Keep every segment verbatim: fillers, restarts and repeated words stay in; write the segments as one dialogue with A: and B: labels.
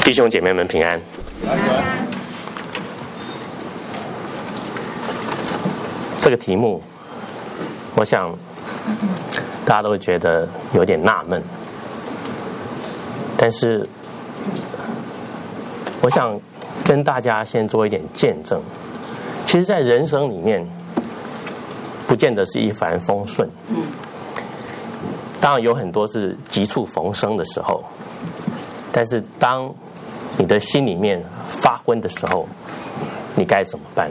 A: 弟兄姐妹们平安。这个题目，我想大家都会觉得有点纳闷，但是我想跟大家先做一点见证。其实在人生里面不见得是一帆风顺，当然有很多是急处逢生的时候，但是当你的心里面发昏的时候，你该怎么办？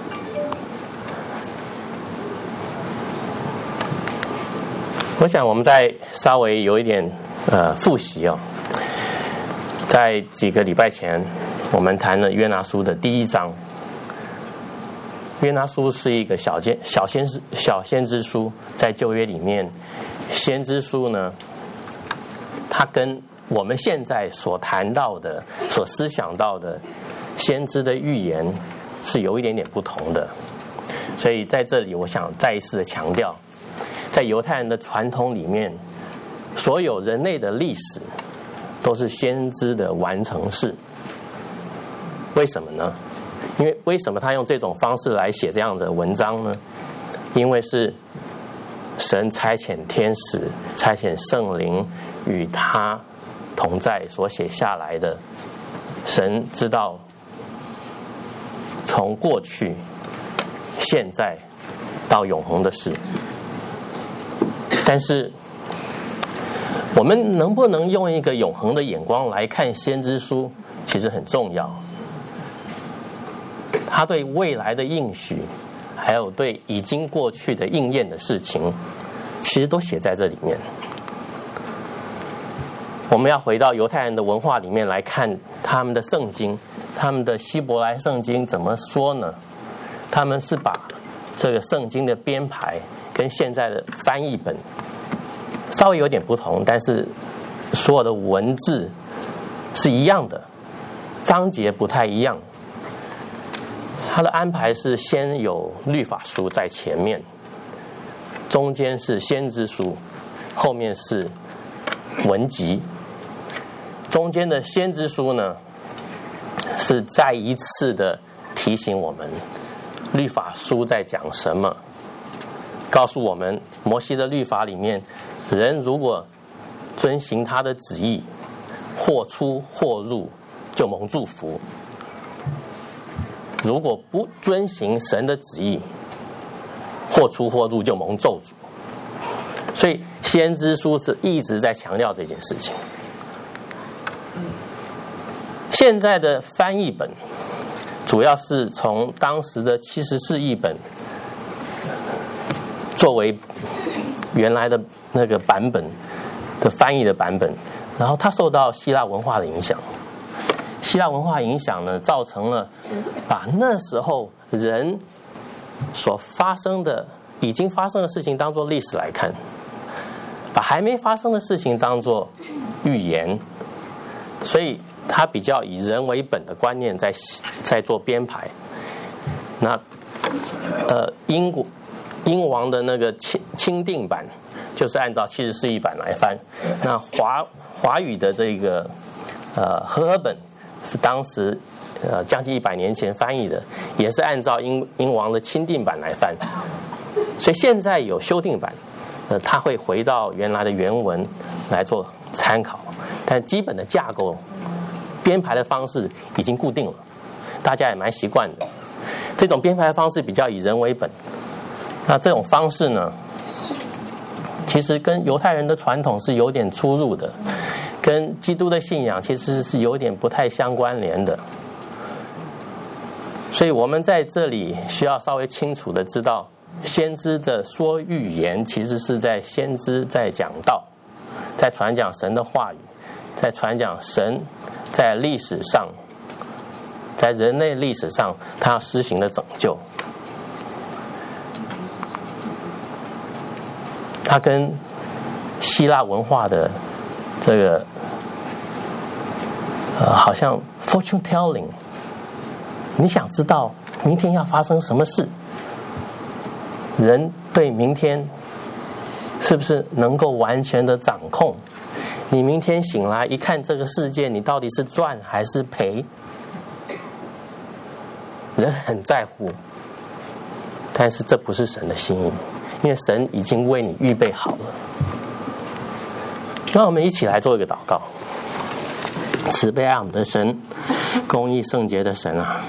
A: 我想我们再稍微有一点呃复习哦。在几个礼拜前，我们谈了约拿书的第一章。约拿书是一个小先小先知小先知书，在旧约里面，先知书呢，它跟我们现在所谈到的、所思想到的先知的预言是有一点点不同的。所以在这里，我想再一次的强调，在犹太人的传统里面，所有人类的历史都是先知的完成式。为什么呢？因为为什么他用这种方式来写这样的文章呢？因为是神差遣天使、差遣圣灵与他同在所写下来的。神知道从过去、现在到永恒的事。但是我们能不能用一个永恒的眼光来看先知书，其实很重要。他对未来的应许，还有对已经过去的应验的事情，其实都写在这里面。我们要回到犹太人的文化里面来看他们的圣经，他们的希伯来圣经怎么说呢？他们是把这个圣经的编排跟现在的翻译本稍微有点不同，但是所有的文字是一样的，章节不太一样。他的安排是先有律法书在前面，中间是先知书，后面是文集。中间的先知书呢，是再一次的提醒我们律法书在讲什么，告诉我们摩西的律法里面，人如果遵行他的旨意，或出或入就蒙祝福，如果不遵行神的旨意，或出或入就蒙咒诅。所以先知书是一直在强调这件事情。现在的翻译本主要是从当时的七十四译本作为原来的那个版本的翻译的版本，然后它受到希腊文化的影响。希腊文化影响呢，造成了把那时候人所发生的、已经发生的事情当作历史来看，把还没发生的事情当作预言，所以它比较以人为本的观念在在做编排。那呃，英国英王的那个钦钦定版就是按照七十四译版来翻，那华华语的这个呃和合本是当时呃将近一百年前翻译的，也是按照英英王的钦定版来翻。所以现在有修订版，呃，它会回到原来的原文来做参考，但基本的架构、编排的方式已经固定了，大家也蛮习惯的。这种编排的方式比较以人为本，那这种方式呢，其实跟犹太人的传统是有点出入的。跟基督的信仰其实是有点不太相关联的，所以我们在这里需要稍微清楚的知道，先知的说预言其实是在先知在讲道，在传讲神的话语，在传讲神在历史上，在人类历史上他要施行的拯救。他跟希腊文化的这个呃，好像 fortune telling， 你想知道明天要发生什么事，人对明天是不是能够完全的掌控， 你明天醒来一看这个世界，你到底是赚还是赔？人很在乎，但是这不是神的心意，因为神已经为你预备好了。让我们一起来做一个祷告。慈悲爱我们的神，公义圣洁的神啊，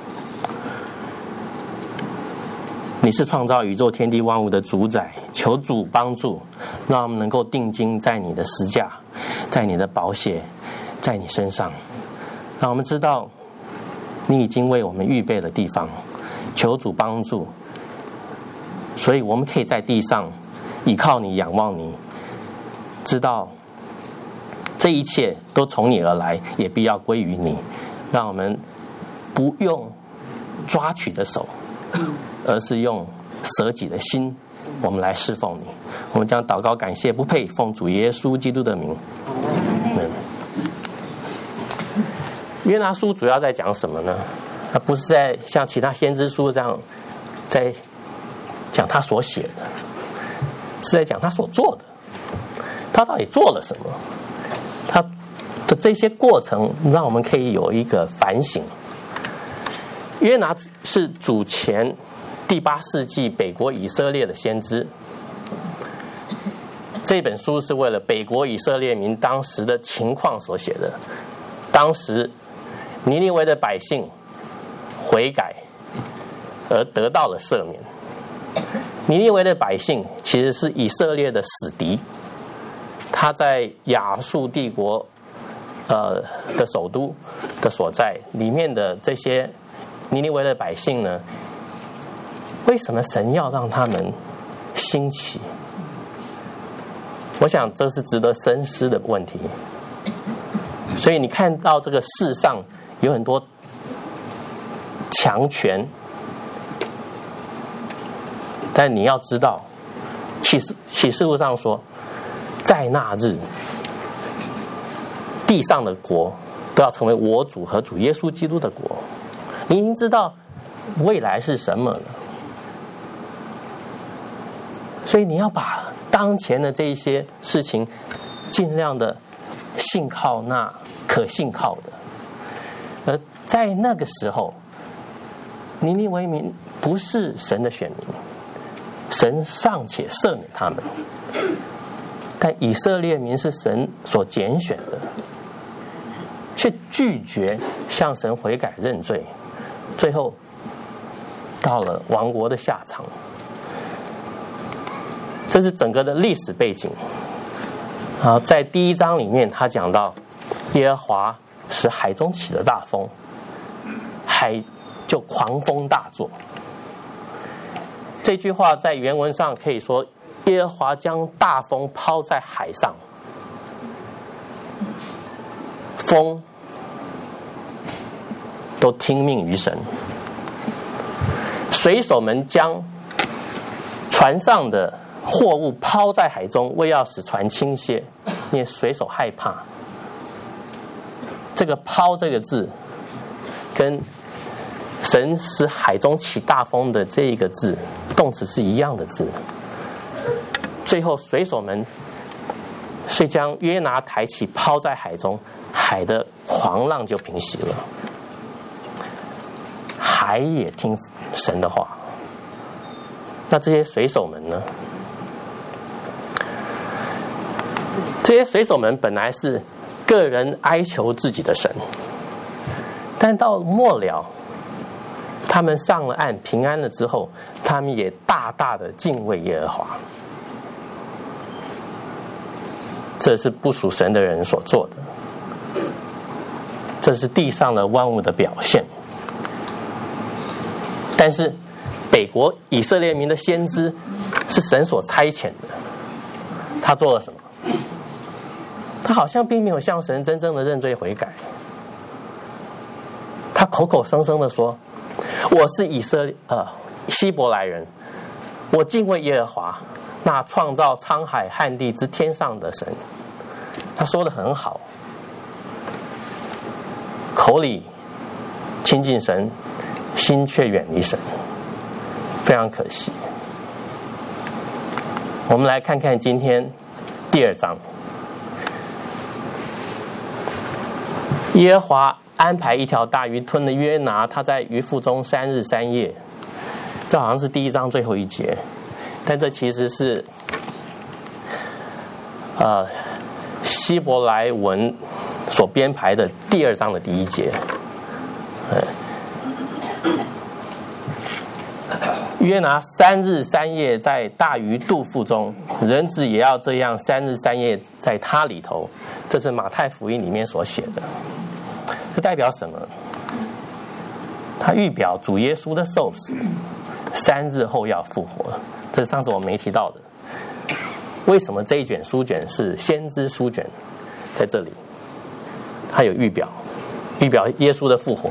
A: 你是创造宇宙天地万物的主宰，求主帮助，让我们能够定睛在你的十架，在你的宝血，在你身上，让我们知道你已经为我们预备了地方，求主帮助，所以我们可以在地上依靠你，仰望你，知道这一切都从你而来，也必要归于你，让我们不用抓取的手，而是用舍己的心，我们来侍奉你。我们将祷告感谢不配，奉主耶稣基督的名。嗯，约拿书主要在讲什么呢？它不是在像其他先知书这样在讲他所写的，是在讲他所做的。他到底做了什么？他的这些过程让我们可以有一个反省。约拿是主前第八世纪北国以色列的先知，这本书是为了北国以色列民当时的情况所写的。当时尼尼微的百姓悔改而得到了赦免。尼尼微的百姓其实是以色列的死敌，他在亚述帝国呃的首都的所在里面的这些尼尼微的百姓呢，为什么神要让他们兴起？我想这是值得深思的问题。所以你看到这个世上有很多强权，但你要知道，启示启示录上说，在那日，地上的国都要成为我主和主耶稣基督的国。你已经知道未来是什么了，所以你要把当前的这一些事情尽量的信靠那可信靠的。而在那个时候，尼尼微民不是神的选民，神尚且赦免他们，但以色列民是神所拣选的，却拒绝向神悔改认罪，最后到了亡国的下场。这是整个的历史背景。啊，在第一章里面，他讲到耶和华使海中起了大风，海就狂风大作。这句话在原文上可以说，耶和华将大风抛在海上，风都听命于神。水手们将船上的货物抛在海中，为要使船倾斜，因为水手害怕。这个抛这个字跟神使海中起大风的这一个字动词是一样的字。最后水手们遂将约拿抬起抛在海中，海的狂浪就平息了，海也听神的话。那这些水手们呢？这些水手们本来是个人哀求自己的神，但到末了，他们上了岸平安了之后，他们也大大的敬畏耶和华。这是不属神的人所做的，这是地上的万物的表现。但是北国以色列民的先知是神所差遣的，他做了什么？他好像并没有向神真正的认罪悔改，他口口声声的说，我是以色列呃希伯来人，我敬畏耶和华，那创造沧海旱地之天上的神。他说得很好，口里亲近神，心却远离神，非常可惜。我们来看看今天第二章。 耶和华安排一条大鱼吞了约拿，他在鱼腹中三日三夜。这好像是第一章最后一节，但这其实是呃希伯来文所编排的第二章的第一节。约拿三日三夜在大鱼肚腹中，人子也要这样三日三夜在他里头。这是马太福音里面所写的。这代表什么？他预表主耶稣的受死，三日后要复活。这是上次我没提到的。为什么这一卷书卷是先知书卷？在这里，它有预表，预表耶稣的复活，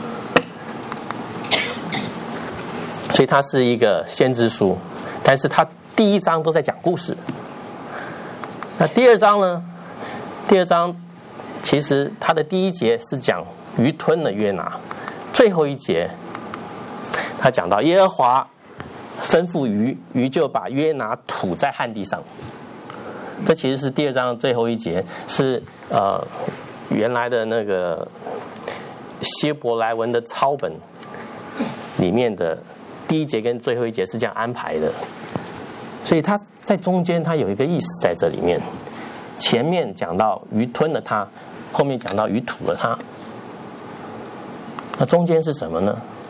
A: 所以它是一个先知书。但是它第一章都在讲故事。那第二章呢？第二章其实它的第一节是讲鱼吞了约拿，最后一节他讲到耶和华吩咐鱼，鱼就把约拿吐在旱地上。这其实是第二章的最后一节，是呃原来的那个希伯来文的抄本里面的第一节跟最后一节是这样安排的，所以它在中间它有一个意思在这里面。前面讲到鱼吞了他，后面讲到鱼吐了他。那中间是什么呢？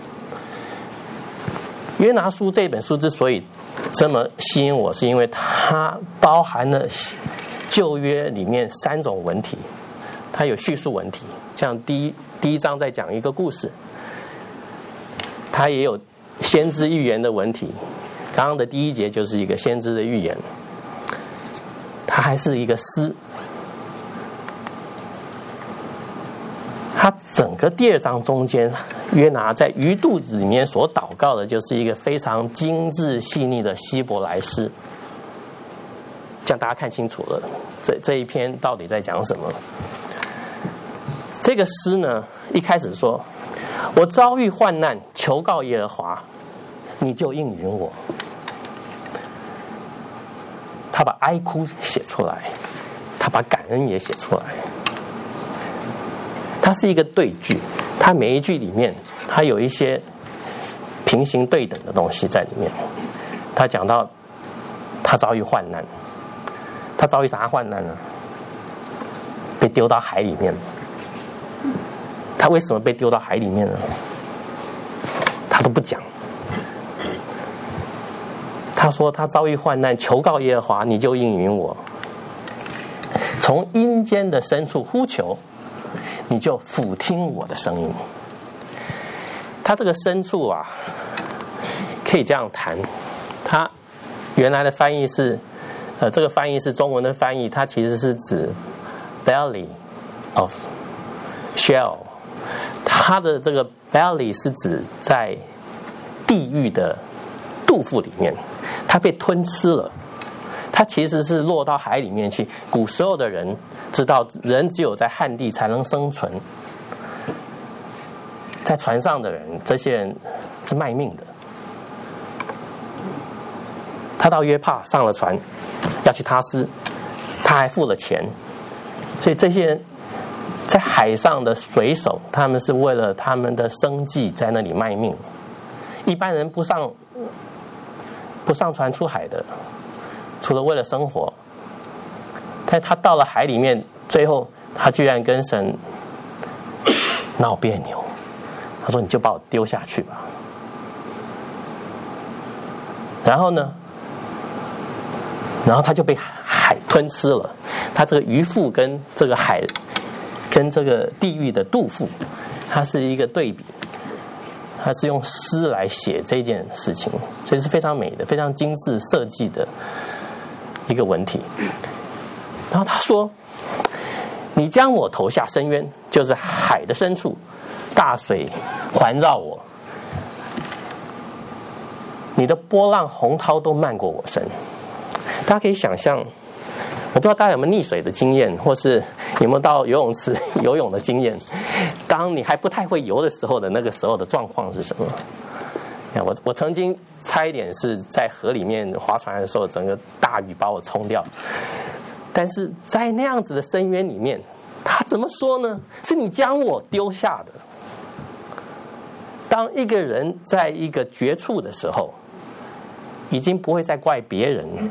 A: 约拿书这本书之所以这么吸引我，是因为它包含了旧约里面三种文体。它有叙述文体，像第一第一章在讲一个故事，它也有先知预言的文体。刚刚的第一节就是一个先知的预言，它还是一个诗。它整个第二章中间，约拿在鱼肚子里面所祷告的，就是一个非常精致细腻的希伯来诗。这样大家看清楚了，这这一篇到底在讲什么？这个诗呢，一开始说：“我遭遇患难，求告耶和华，你就应允我。”他把哀哭写出来，他把感恩也写出来。它是一个对句，它每一句里面，它有一些平行对等的东西在里面。他讲到他遭遇患难，他遭遇啥患难呢？被丢到海里面。他为什么被丢到海里面呢？他都不讲。他说他遭遇患难，求告耶和华，你就应允我。从阴间的深处呼求，你就俯听我的声音。他这个深处啊，可以这样谈。他原来的翻译是，呃，这个翻译是中文的翻译，它其实是指 belly of Sheol。它的这个 belly 是指在地狱的肚腹里面，它被吞吃了。它其实是落到海里面去。古时候的人知道，人只有在旱地才能生存。在船上的人，这些人是卖命的。他到约帕上了船，要去他施，他还付了钱。所以这些人在海上的水手，他们是为了他们的生计在那里卖命。一般人不上不上船出海的，除了为了生活。但他到了海里面，最后他居然跟神闹别扭。他说：“你就把我丢下去吧。”然后呢？然后他就被海吞吃了。他这个鱼腹跟这个海，跟这个地狱的肚腹，它是一个对比。他是用诗来写这件事情，所以是非常美的、非常精致设计的一个文体。然后他说：“你将我投下深渊，就是海的深处，大水环绕我，你的波浪洪涛都漫过我身。”大家可以想象，我不知道大家有没有溺水的经验，或是有没有到游泳池游泳的经验。当你还不太会游的时候的那个时候的状况是什么？我我曾经差一点是在河里面划船的时候，整个大雨把我冲掉。但是在那样子的深渊里面， 他怎么说呢？是你将我丢下的。当一个人在一个绝处的时候，已经不会再怪别人了，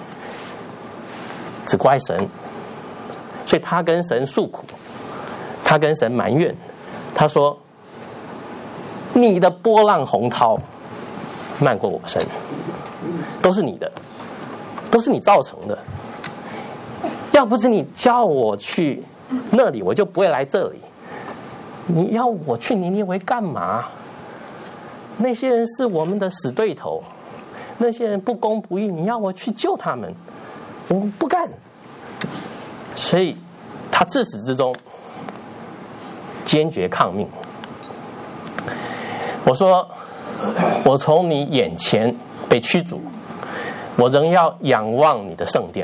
A: 只怪神。所以他跟神诉苦，他跟神埋怨，他说：“你的波浪洪涛漫过我身，都是你的，都是你造成的。要不是你叫我去那里，我就不会来这里。你要我去尼尼微干嘛？那些人是我们的死对头，那些人不公不义，你要我去救他们，我不干。”所以他自始至终坚决抗命。我说：“我从你眼前被驱逐，我仍要仰望你的圣殿。”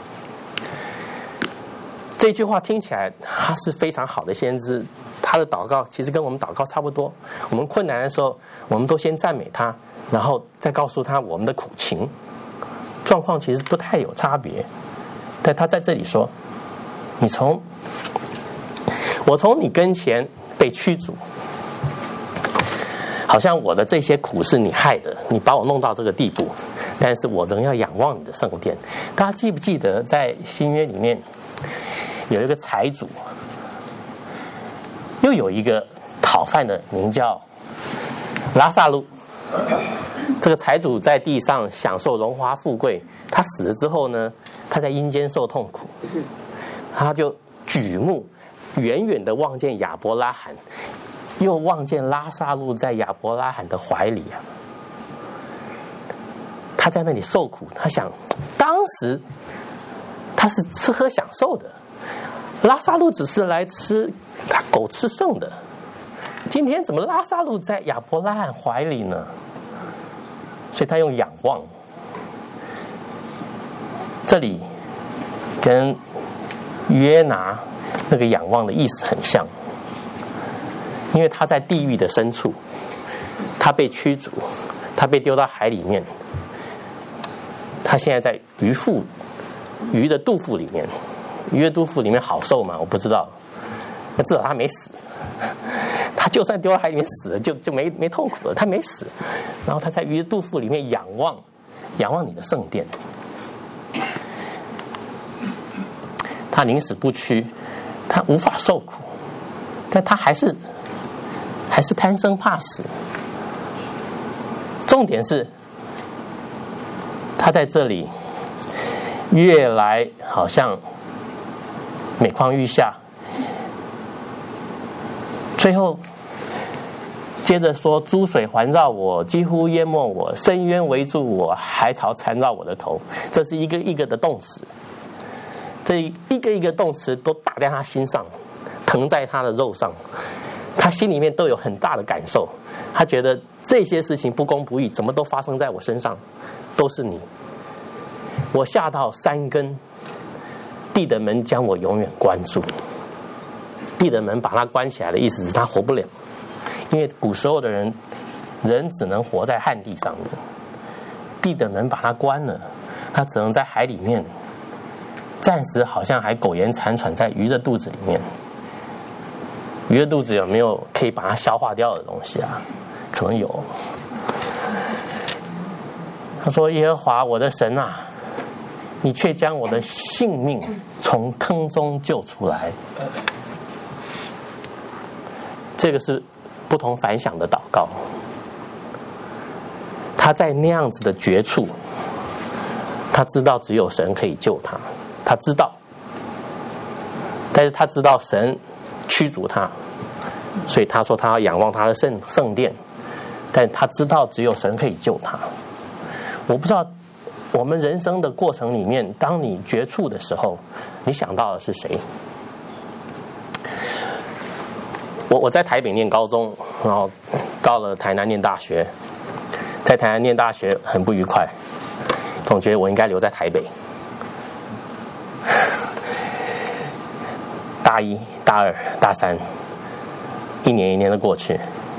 A: 这句话听起来他是非常好的先知，他的祷告其实跟我们祷告差不多。我们困难的时候，我们都先赞美他，然后再告诉他我们的苦情，状况其实不太有差别。但他在这里说：“你从我从你跟前被驱逐，好像我的这些苦是你害的，你把我弄到这个地步，但是我仍要仰望你的圣殿。”大家记不记得在新约里面有一个财主，又有一个讨饭的名叫拉撒路。这个财主在地上享受荣华富贵，他死了之后呢，他在阴间受痛苦，他就举目远远的望见亚伯拉罕，又望见拉撒路在亚伯拉罕的怀里啊。他在那里受苦，他想当时他是吃喝享受的，拉撒路只是来吃他狗吃剩的，今天怎么拉撒路在亚伯拉罕怀里呢？所以他用仰望，这里跟约拿那个仰望的意思很像，因为他在地狱的深处，他被驱逐，他被丢到海里面，他现在在鱼腹鱼的肚腹里面。鱼的肚腹里面好受吗？我不知道，那至少他没死。他就算丢到海里面死了，就就没没痛苦了，他没死。然后他在鱼的肚腹里面仰望，仰望你的圣殿。他宁死不屈，他无法受苦，但他还是还是贪生怕死。重点是，他在这里越来好像每况愈下，最后接着说：“诸水环绕我，几乎淹没我；深渊围住我，海草缠绕我的头。”这是一个一个的动词，这一个一个动词都打在他心上，疼在他的肉上，他心里面都有很大的感受。他觉得这些事情不公不义，怎么都发生在我身上，都是你。我下到山根，地的门将我永远关住。地的门把他关起来的意思是他活不了，因为古时候的人，人只能活在旱地上面，地的门把他关了，他只能在海里面，暂时好像还苟延残喘在鱼的肚子里面。鱼的肚子有没有可以把它消化掉的东西啊？可能有。他说：“耶和华我的神啊，你却将我的性命从坑中救出来。”这个是不同凡响的祷告。他在那样子的绝处，他知道只有神可以救他，他知道，但是他知道神驱逐他，所以他说他要仰望他的圣圣殿，但他知道只有神可以救他。我不知道我们人生的过程里面，当你绝处的时候，你想到的是谁？我我在台北念高中，然后到了台南念大学，在台南念大学很不愉快，总觉得我应该留在台北。大一、大二、大三，一年一年的过去。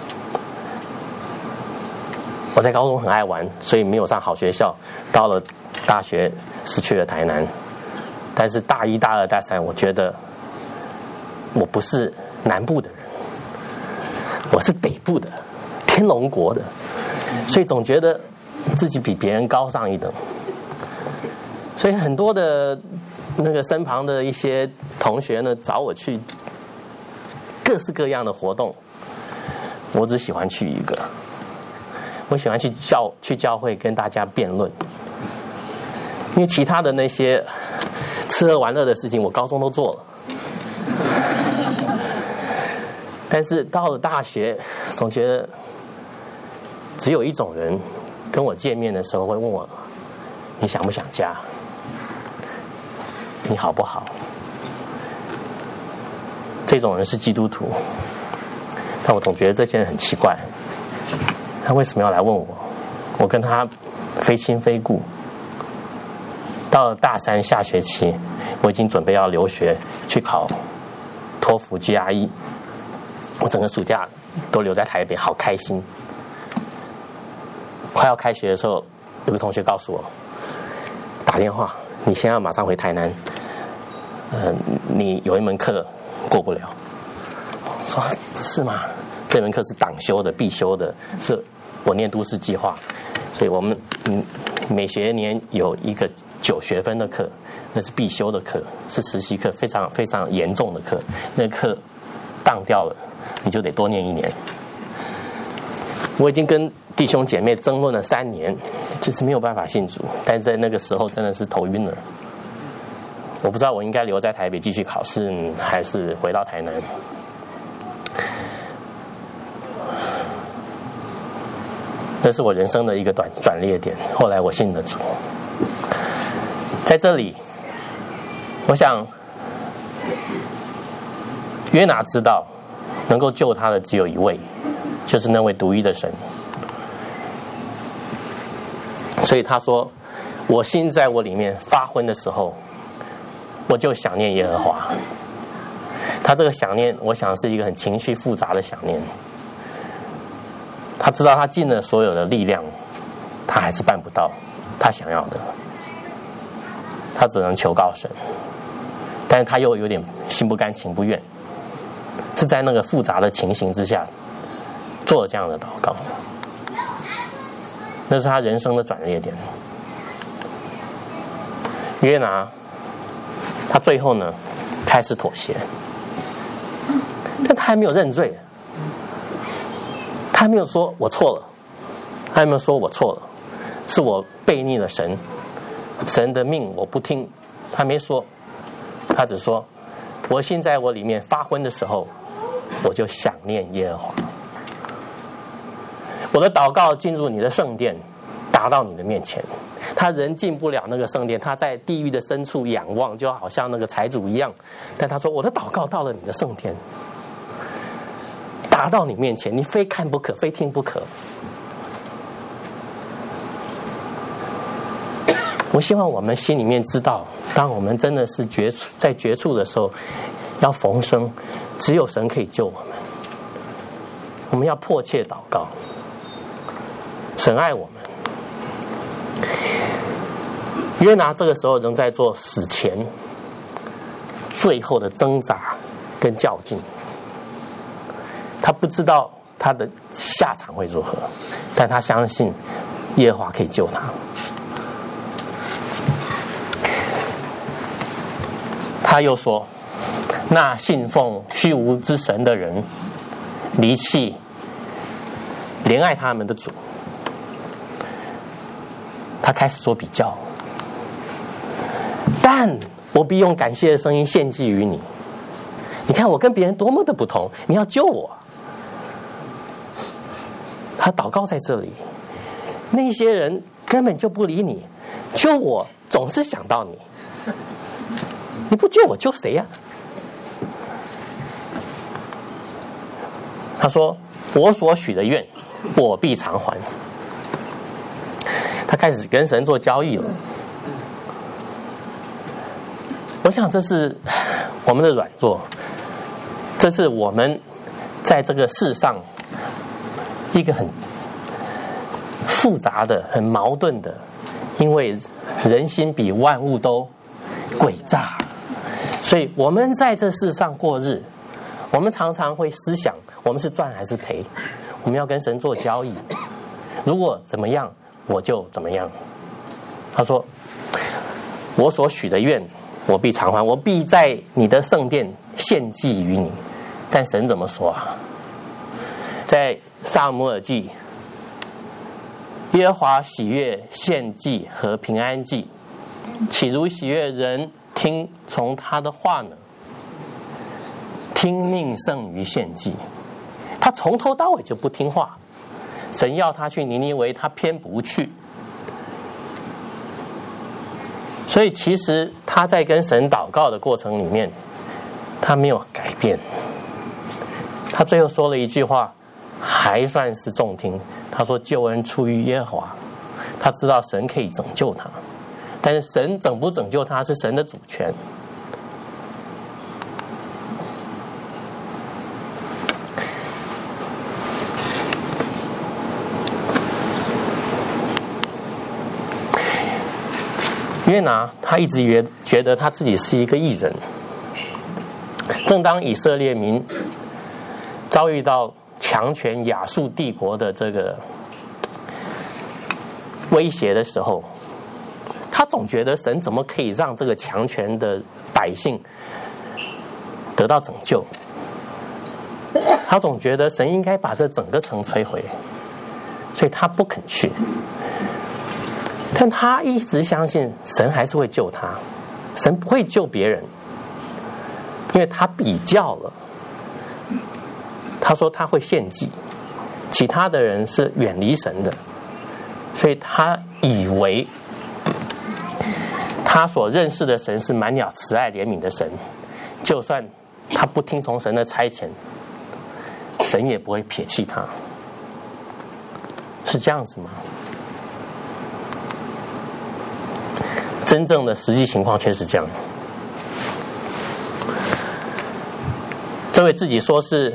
A: 我在高中很爱玩，所以没有上好学校。到了大学是去了台南，但是大一、大二、大三，我觉得我不是南部的人，我是北部的，天龙国的，所以总觉得自己比别人高上一等。所以很多的那个身旁的一些同学呢，找我去各式各样的活动，我只喜欢去一个，我喜欢去教去教会跟大家辩论，因为其他的那些吃喝玩乐的事情，我高中都做了。但是到了大学，总觉得只有一种人跟我见面的时候会问我：你想不想家？你好不好？这种人是基督徒，但我总觉得这些人很奇怪，他为什么要来问我？我跟他非亲非故。到了大三下学期，我已经准备要留学去考托福 G R E， 我整个暑假都留在台北，好开心。快要开学的时候，有个同学告诉我，打电话，你先要马上回台南，呃，你有一门课过不了。说是吗？这门课是党修的，必修的，是我念都市计划，所以我们嗯每学年有一个九学分的课，那是必修的课，是实习课，非常非常严重的课。那课当掉了，你就得多念一年。我已经跟弟兄姐妹争论了三年，就是没有办法信主，但是在那个时候真的是头晕了。我不知道我应该留在台北继续考试，还是回到台南。那是我人生的一个转转捩点。后来我信了主，在这里，我想约拿知道能够救他的只有一位，就是那位独一的神。所以他说：“我心在我里面发昏的时候，我就想念耶和华。”他这个想念，我想是一个很情绪复杂的想念。他知道他尽了所有的力量，他还是办不到他想要的，他只能求告神，但是他又有点心不甘情不愿，是在那个复杂的情形之下做了这样的祷告。那是他人生的转捩点。约拿他最后呢开始妥协，但他还没有认罪，他没有说我错了，他还没有说我错了，是我悖逆了神，神的命我不听，他没说，他只说我心在我里面发昏的时候，我就想念耶和华。我的祷告进入你的圣殿，达到你的面前。他人进不了那个圣殿，他在地狱的深处仰望，就好像那个财主一样。但他说我的祷告到了你的圣殿，达到你面前，你非看不可，非听不可。我希望我们心里面知道，当我们真的是绝处在绝处的时候，要逢生，只有神可以救我们。我们要迫切祷告，神爱我们。约拿这个时候仍在做死前最后的挣扎跟较劲，他不知道他的下场会如何，但他相信耶和华可以救他。他又说，那信奉虚无之神的人离弃怜爱他们的主。他开始做比较，但我必用感谢的声音献祭于你。你看我跟别人多么的不同，你要救我。他祷告在这里，那些人根本就不理你，救我总是想到你，你不救我救谁呀、啊？他说我所许的愿我必偿还。他开始跟神做交易了。我想这是我们的软弱，这是我们在这个世上一个很复杂的、很矛盾的，因为人心比万物都诡诈，所以我们在这世上过日， 我们常常会思想，我们是赚还是赔？我们要跟神做交易，如果怎么样，我就怎么样。他说：“我所许的愿，我必偿还，我必在你的圣殿献祭于你。”但神怎么说啊？在撒母耳记，耶和华喜悦献祭和平安祭，岂如喜悦人听从他的话呢？听命胜于献祭。他从头到尾就不听话，神要他去尼尼微，他偏不去。所以其实他在跟神祷告的过程里面，他没有改变。他最后说了一句话，还算是中听。他说：“救恩出于耶和华。”他知道神可以拯救他，但是神拯不拯救他是神的主权。约拿他一直觉觉得他自己是一个义人。正当以色列民遭遇到强权亚述帝国的这个威胁的时候，他总觉得神怎么可以让这个强权的百姓得到拯救？他总觉得神应该把这整个城摧毁，所以他不肯去。但他一直相信神还是会救他，神不会救别人，因为他比较了。他说他会献祭，其他的人是远离神的，所以他以为他所认识的神是满了慈爱怜悯的神，就算他不听从神的差遣，神也不会撇弃他。是这样子吗？真正的实际情况却是这样。这位自己说是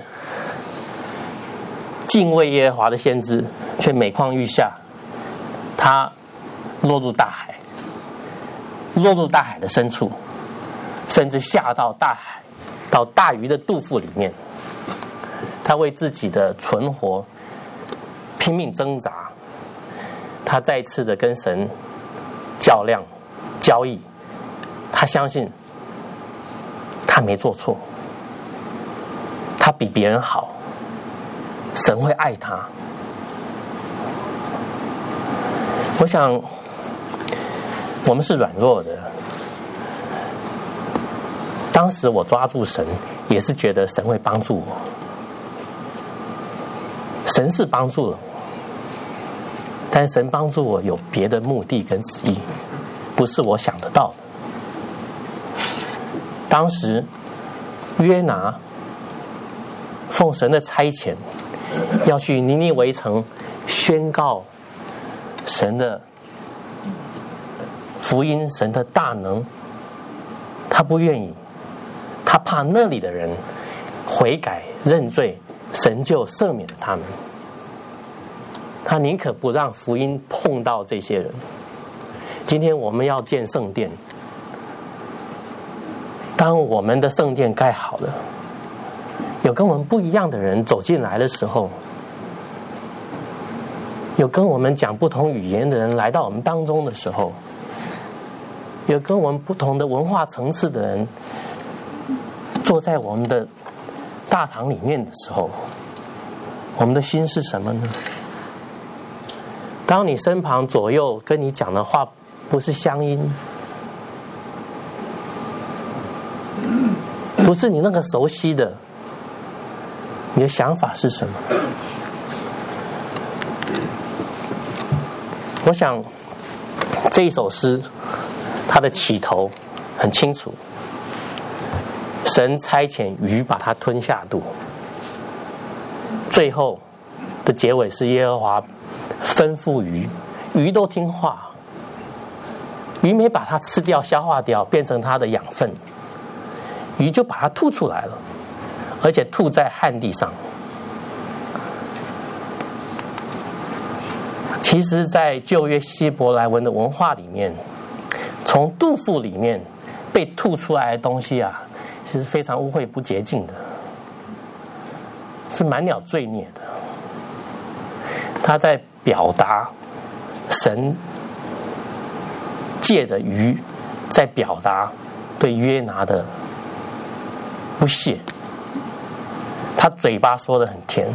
A: 敬畏耶和华的先知，却每况愈下，他落入大海，落入大海的深处，甚至下到大海，到大鱼的肚腹里面。他为自己的存活拼命挣扎，他再次的跟神较量交易，他相信他没做错，他比别人好，神会爱他。我想我们是软弱的，当时我抓住神也是觉得神会帮助我，神是帮助了我，但神帮助我有别的目的跟旨意，不是我想得到的。当时约拿奉神的差遣，要去尼尼微城宣告神的福音，神的大能，他不愿意，他怕那里的人悔改认罪，神就赦免了他们。他宁可不让福音碰到这些人。今天我们要建圣殿，当我们的圣殿盖好了，有跟我们不一样的人走进来的时候，有跟我们讲不同语言的人来到我们当中的时候，有跟我们不同的文化层次的人坐在我们的大堂里面的时候，我们的心是什么呢？当你身旁左右跟你讲的话不是乡音，不是你那个熟悉的，你的想法是什么？我想这一首诗它的起头很清楚，神差遣鱼把它吞下肚，最后的结尾是耶和华吩咐鱼，鱼都听话，鱼没把它吃掉消化掉变成它的养分，鱼就把它吐出来了，而且吐在旱地上。其实在旧约希伯来文的文化里面，从肚腹里面被吐出来的东西啊，其实非常污秽不洁净的。 是满了罪孽的。他在表达神借着鱼在表达对约拿的不屑。他嘴巴说得很甜，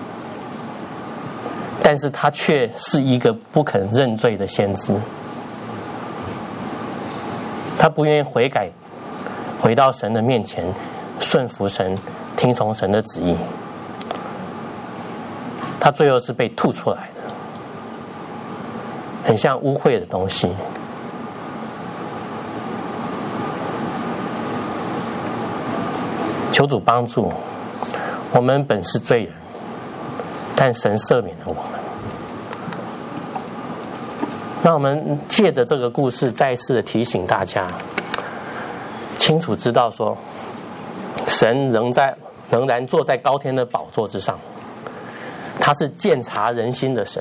A: 但是他却是一个不肯认罪的先知。他不愿意悔改，回到神的面前，顺服神，听从神的旨意。他最后是被吐出来的，很像污秽的东西。求主帮助我们，本是罪人，但神赦免了我们。那我们借着这个故事，再一次的提醒大家，清楚知道说，神仍在仍然坐在高天的宝座之上，他是鉴察人心的神，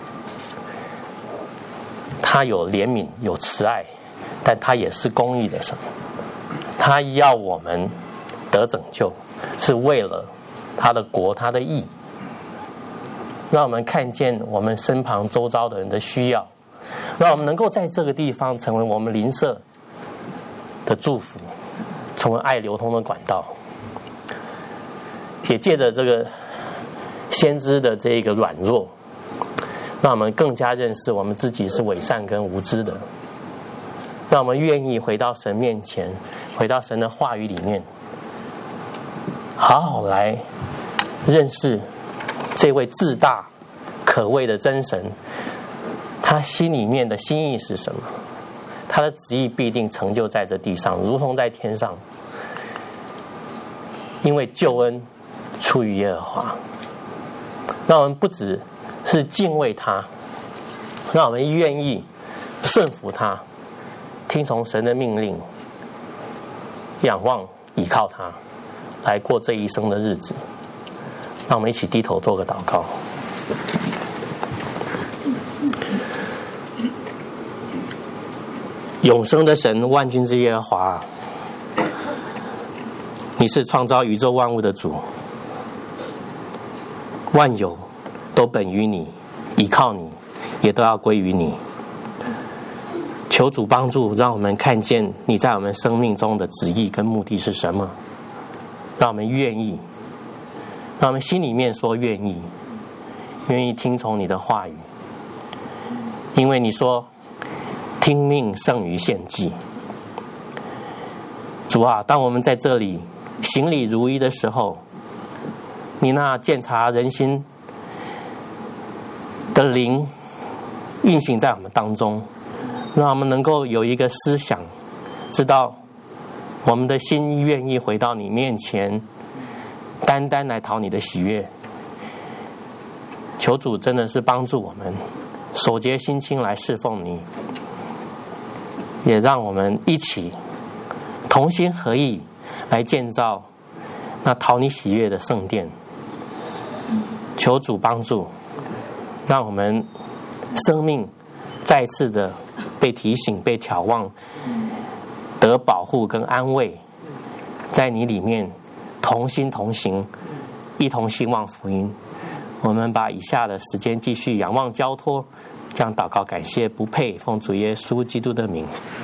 A: 他有怜悯，有慈爱，但他也是公义的神。他要我们得拯救，是为了他的国，他的义，让我们看见我们身旁周遭的人的需要，让我们能够在这个地方成为我们邻舍的祝福，成为爱流通的管道。也借着这个先知的这个软弱，让我们更加认识我们自己是伪善跟无知的，让我们愿意回到神面前，回到神的话语里面，好好来认识这位至大可畏的真神，他心里面的心意是什么？他的旨意必定成就在这地上，如同在天上。因为救恩出于耶和华，让我们不只是敬畏他，让我们愿意顺服他，听从神的命令，仰望倚靠他，来过这一生的日子。让我们一起低头做个祷告。永生的神，万军之耶和华，你是创造宇宙万物的主，万有都本于你，依靠你，也都要归于你。求主帮助，让我们看见你在我们生命中的旨意跟目的是什么，让我们愿意，让我们心里面说愿意，愿意听从你的话语，因为你说听命胜于献祭。主啊，当我们在这里行礼如一的时候，你那鉴察人心的灵运行在我们当中，让我们能够有一个思想，知道我们的心愿意回到你面前，单单来讨你的喜悦。求主真的是帮助我们手洁心清来侍奉你，也让我们一起同心合意来建造那讨你喜悦的圣殿。求主帮助，让我们生命再次的被提醒，被眺望，得保护跟安慰，在你里面同心同行，一同兴旺福音。我们把以下的时间继续仰望交托，这样祷告感谢不配，奉主耶稣基督的名。